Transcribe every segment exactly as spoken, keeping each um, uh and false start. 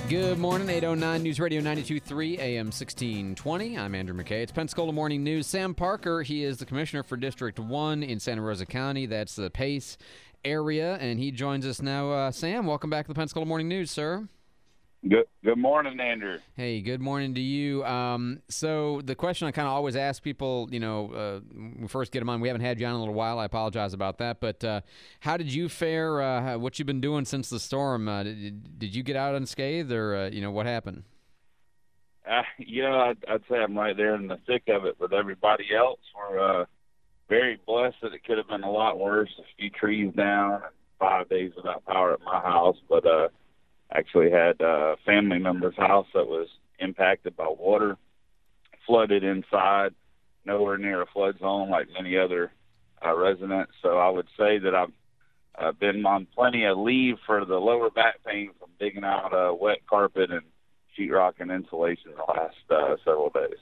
Good morning, eight oh nine News Radio ninety-two point three, A M sixteen twenty. I'm Andrew McKay. It's Pensacola Morning News. Sam Parker, he is the commissioner for District one in Santa Rosa County. That's the Pace area, and he joins us now. Uh, Sam, welcome back to the Pensacola Morning News, sir. Good good morning, Andrew. Hey, good morning to you. Um, so the question I kind of always ask people, you know, uh, when we first get them on, we haven't had you on in a little while. I apologize about that. But uh, how did you fare? Uh, what you've been doing since the storm? Uh, did, did you get out unscathed, or, uh, you know, what happened? Uh, yeah, I'd, I'd say I'm right there in the thick of it with everybody else. We're uh, very blessed that it could have been a lot worse. A few trees down and five days without power at my house, but uh, actually had a family member's house that was impacted by water, flooded inside, nowhere near a flood zone like many other uh, residents. So I would say that I've uh, been on plenty of leave for the lower back pain from digging out uh, wet carpet and sheetrock and insulation the last uh, several days.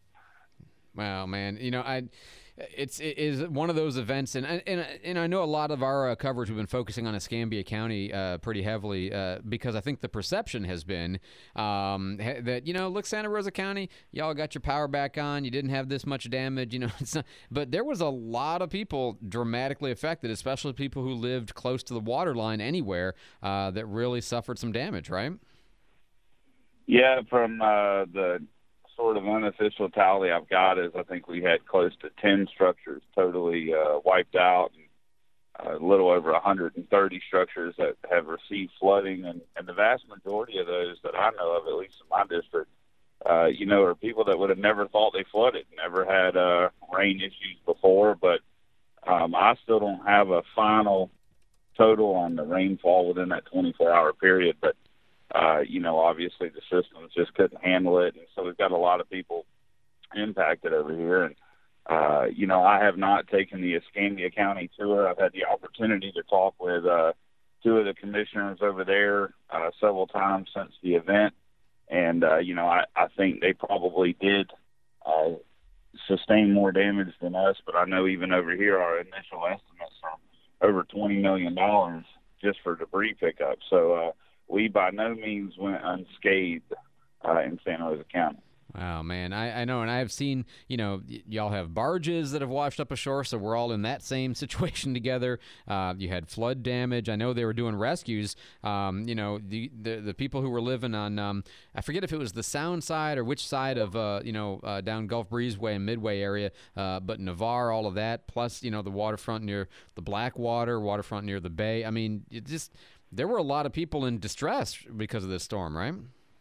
Wow, man. You know, I it's it is one of those events, and and and I know a lot of our uh, coverage we've been focusing on Escambia County uh, pretty heavily uh, because I think the perception has been um, that, you know, look, Santa Rosa County, y'all got your power back on, you didn't have this much damage, you know. It's not, but there was a lot of people dramatically affected, especially people who lived close to the water line anywhere uh, that really suffered some damage, right? Yeah, from uh, the sort of unofficial tally I've got is I think we had close to ten structures totally uh, wiped out, and a little over one hundred thirty structures that have received flooding, and, and the vast majority of those that I know of, at least in my district, uh, you know, are people that would have never thought they flooded, never had uh, rain issues before, but um, I still don't have a final total on the rainfall within that twenty-four hour period, but Uh, you know, obviously the systems just couldn't handle it, and so we've got a lot of people impacted over here. And, uh, you know, I have not taken the Escambia County tour. I've had the opportunity to talk with uh, two of the commissioners over there uh, several times since the event, and, uh, you know, I, I think they probably did uh, sustain more damage than us, but I know even over here our initial estimates are over twenty million dollars just for debris pickup. So, uh, we by no means went unscathed uh, in Santa Rosa County. Wow, man. I, I know, and I have seen, you know, y- y'all have barges that have washed up ashore, so we're all in that same situation together. Uh, you had flood damage. I know they were doing rescues. Um, you know, the, the the people who were living on, um, I forget if it was the Sound side or which side of, uh, you know, uh, down Gulf Breezeway and Midway area, uh, but Navarre, all of that, plus, you know, the waterfront near the Blackwater, waterfront near the bay. I mean, it just... There were a lot of people in distress because of this storm, right?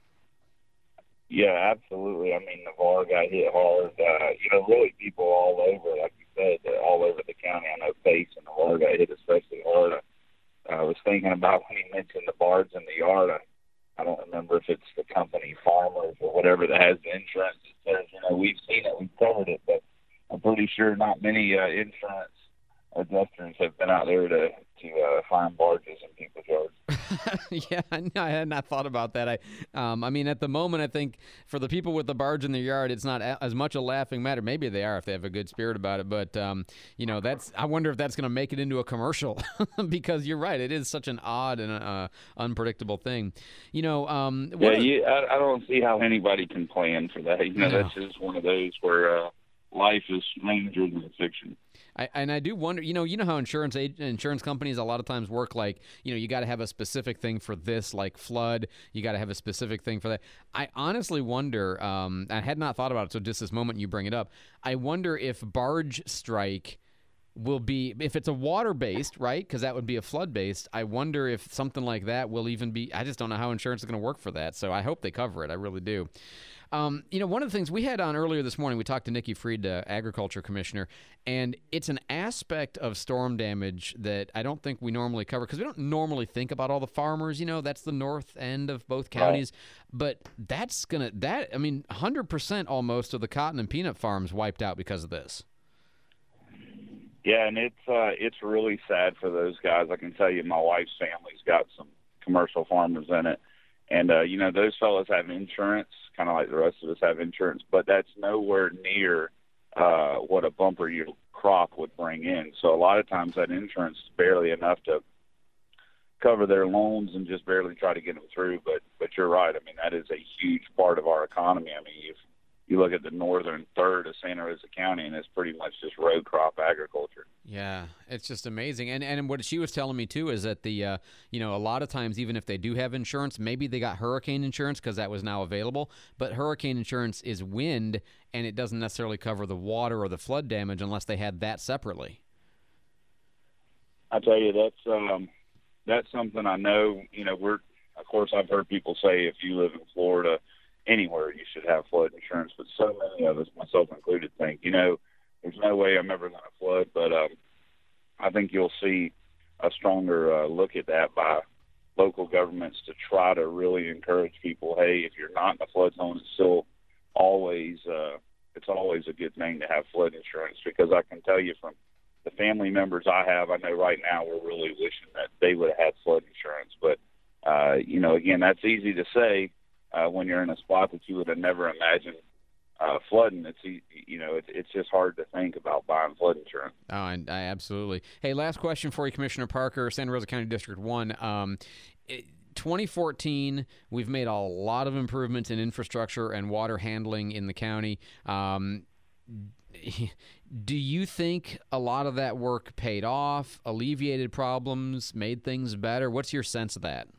Yeah, absolutely. I mean, Navarre got hit hard. Uh, you know, really people all over, like you said, uh, all over the county. I know Pace and Navarre got hit especially hard. I, I was thinking about when he mentioned the barge in the yard. I, I don't remember if it's the company Farmers or whatever that has the insurance that says, you know, we've seen it, we've covered it, but I'm pretty sure not many uh, insurance adjusters have been out there to to uh, find barges in people's yards. Yeah, I had not thought about that. I, um, I mean, at the moment, I think for the people with the barge in their yard, it's not a, as much a laughing matter. Maybe they are if they have a good spirit about it. But um, you know, that's. I wonder if that's going to make it into a commercial because you're right. It is such an odd and uh, unpredictable thing. You know. Um, yeah, you, I, I don't see how anybody can plan for that. You know, no. That's just one of those where uh, life is stranger than fiction. I, and I do wonder, you know, you know how insurance insurance companies a lot of times work like, you know, you got to have a specific thing for this, like flood. You got to have a specific thing for that. I honestly wonder, um, I had not thought about it, so just this moment you bring it up, I wonder if barge strike will be, if it's a water-based, right, because that would be a flood-based, I wonder if something like that will even be, I just don't know how insurance is going to work for that, so I hope they cover it. I really do. Um, you know, one of the things we had on earlier this morning, we talked to Nikki Fried, uh, Agriculture Commissioner, and it's an aspect of storm damage that I don't think we normally cover because we don't normally think about all the farmers. You know, that's the north end of both counties. Right. But that's going to, that, I mean, one hundred percent almost of the cotton and peanut farms wiped out because of this. Yeah, and it's uh, it's really sad for those guys. I can tell you my wife's family's got some commercial farmers in it. And, uh, you know, those fellas have insurance, kind of like the rest of us have insurance, but that's nowhere near uh, what a bumper yield crop would bring in. So a lot of times that insurance is barely enough to cover their loans and just barely try to get them through. But but you're right. I mean, that is a huge part of our economy. I mean, if you look at the northern third of Santa Rosa County, and it's pretty much just row crop agriculture. Yeah, it's just amazing. And and what she was telling me too is that the uh, you know, a lot of times even if they do have insurance, maybe they got hurricane insurance because that was now available, but hurricane insurance is wind and it doesn't necessarily cover the water or the flood damage unless they had that separately. I tell you, that's um, that's something I know. You know, we're of course I've heard people say if you live in Florida, anywhere you should have flood insurance, but so many of us, myself included, think, you know, there's no way I'm ever going to flood. But um, I think you'll see a stronger uh, look at that by local governments to try to really encourage people. Hey, if you're not in a flood zone, it's still always uh, it's always a good thing to have flood insurance, because I can tell you from the family members I have, I know right now we're really wishing that they would have had flood insurance. But uh, you know, again, that's easy to say uh, when you're in a spot that you would have never imagined uh, flooding. It's you know, it, it's just hard to think about buying flood insurance. Oh, and I absolutely. Hey, last question for you, Commissioner Parker, Santa Rosa County District One. Um, it, twenty fourteen, we've made a lot of improvements in infrastructure and water handling in the county. Um, do you think a lot of that work paid off, alleviated problems, made things better? What's your sense of that?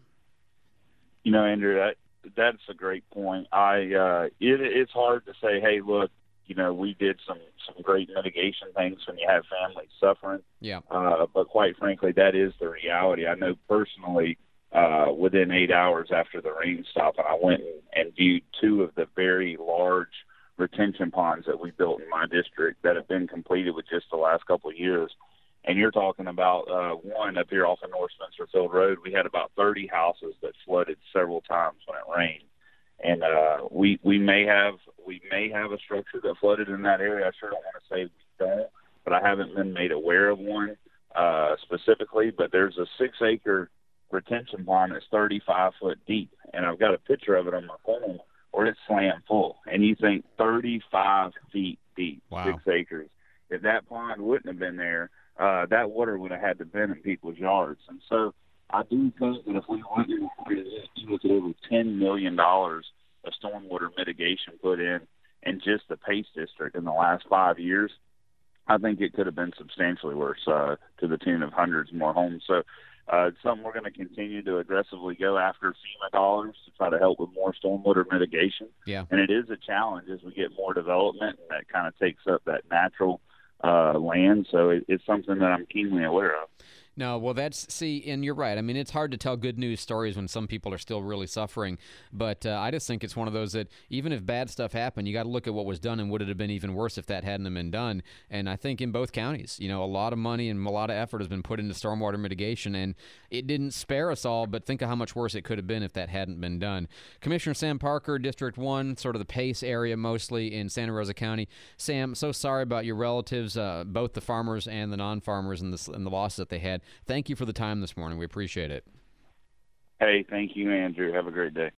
You know, Andrew, that that's a great point. I uh, it, it's hard to say, hey, look, you know, we did some some great mitigation things when you have families suffering. Yeah. Uh, but quite frankly, that is the reality. I know personally, uh, within eight hours after the rain stopped, I went and, and viewed two of the very large retention ponds that we built in my district that have been completed with just the last couple of years. And you're talking about uh, one up here off of North Spencerfield Road. We had about thirty houses that flooded several times when it rained. And uh, we we may have we may have a structure that flooded in that area. I sure don't want to say we don't, but I haven't been made aware of one uh, specifically. But there's a six-acre retention pond that's thirty-five foot deep, and I've got a picture of it on my phone where it's slammed full. And you think thirty-five feet deep, wow. six acres. If that pond wouldn't have been there, uh, that water would have had to been in people's yards. And so I do think that if we went in, you look at over ten million dollars of stormwater mitigation put in in just the Pace District in the last five years, I think it could have been substantially worse, uh, to the tune of hundreds more homes. So uh, it's something we're going to continue to aggressively go after FEMA dollars to try to help with more stormwater mitigation. Yeah. And it is a challenge as we get more development, and that kind of takes up that natural uh, land. So it, it's something that I'm keenly aware of. No, well, that's, see, and you're right. I mean, it's hard to tell good news stories when some people are still really suffering, but uh, I just think it's one of those that even if bad stuff happened, you got to look at what was done and would it have been even worse if that hadn't been done. And I think in both counties, you know, a lot of money and a lot of effort has been put into stormwater mitigation, and it didn't spare us all, but think of how much worse it could have been if that hadn't been done. Commissioner Sam Parker, District one, sort of the Pace area mostly in Santa Rosa County. Sam, so sorry about your relatives, uh, both the farmers and the non-farmers, and the, and the losses that they had. Thank you for the time this morning. We appreciate it. Hey, thank you, Andrew. Have a great day.